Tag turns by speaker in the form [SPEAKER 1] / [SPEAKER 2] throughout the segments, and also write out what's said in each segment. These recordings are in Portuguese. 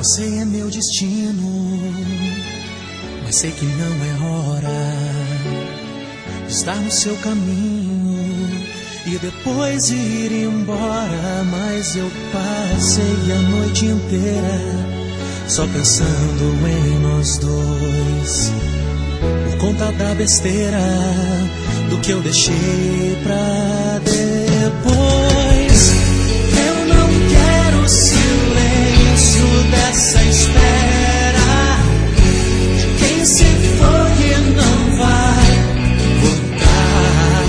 [SPEAKER 1] Você é meu destino, mas sei que não é hora de estar no seu caminho e depois ir embora. Mas eu passei a noite inteira só pensando em nós dois, por conta da besteira do que eu deixei pra depois. Eu não quero o silêncio dessa espera de quem se foi e não vai voltar.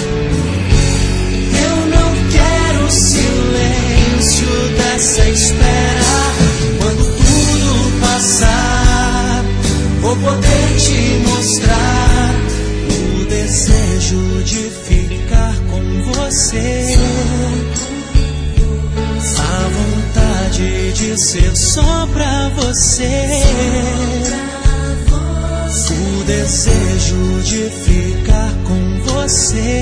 [SPEAKER 1] Eu não quero o silêncio dessa espera. Quando tudo passar, vou poder te mostrar o desejo de ficar com você, a vontade de ser só pra você, o desejo de ficar com você.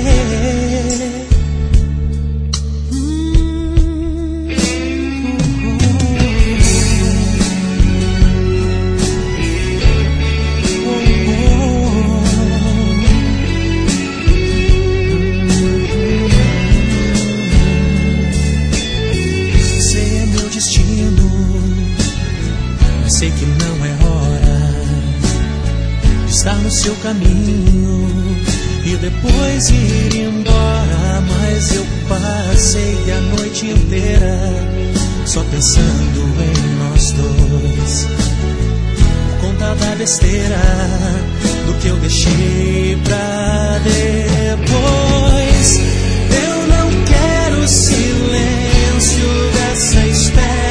[SPEAKER 1] Sei que não é hora de estar no seu caminho e depois ir embora. Mas eu passei a noite inteira só pensando em nós dois, por conta da besteira do que eu deixei pra depois. Eu não quero o silêncio dessa espera,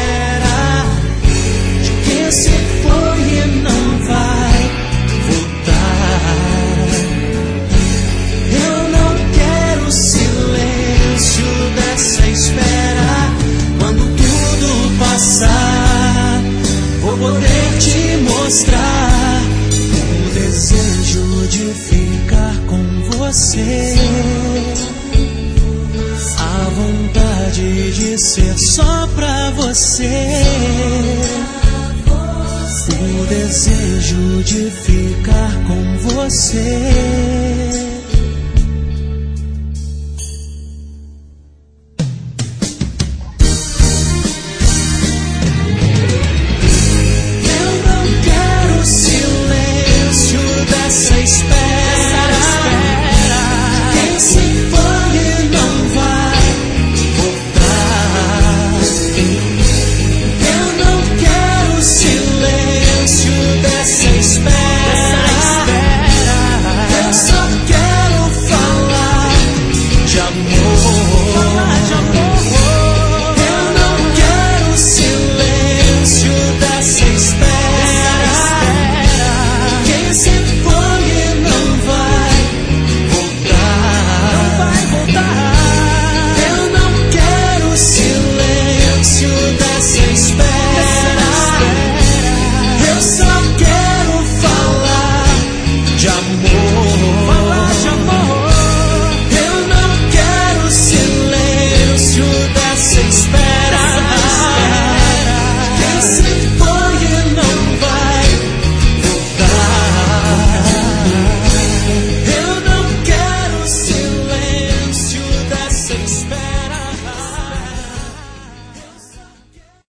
[SPEAKER 1] se foi e não vai voltar. Eu não quero o silêncio dessa espera. Quando tudo passar, vou poder te mostrar o desejo de ficar com você, a vontade de ser só pra você, o desejo de ficar com você.